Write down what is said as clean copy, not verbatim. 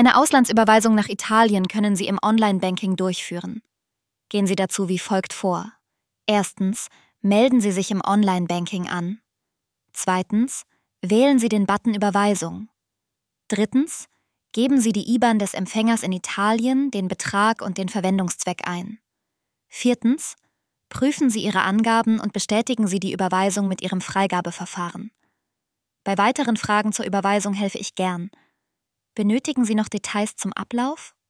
Eine Auslandsüberweisung nach Italien können Sie im Online-Banking durchführen. Gehen Sie dazu wie folgt vor. Erstens, melden Sie sich im Online-Banking an. Zweitens, wählen Sie den Button Überweisung. Drittens, geben Sie die IBAN des Empfängers in Italien, den Betrag und den Verwendungszweck ein. Viertens, prüfen Sie Ihre Angaben und bestätigen Sie die Überweisung mit Ihrem Freigabeverfahren. Bei weiteren Fragen zur Überweisung helfe ich gern. Benötigen Sie noch Details zum Ablauf?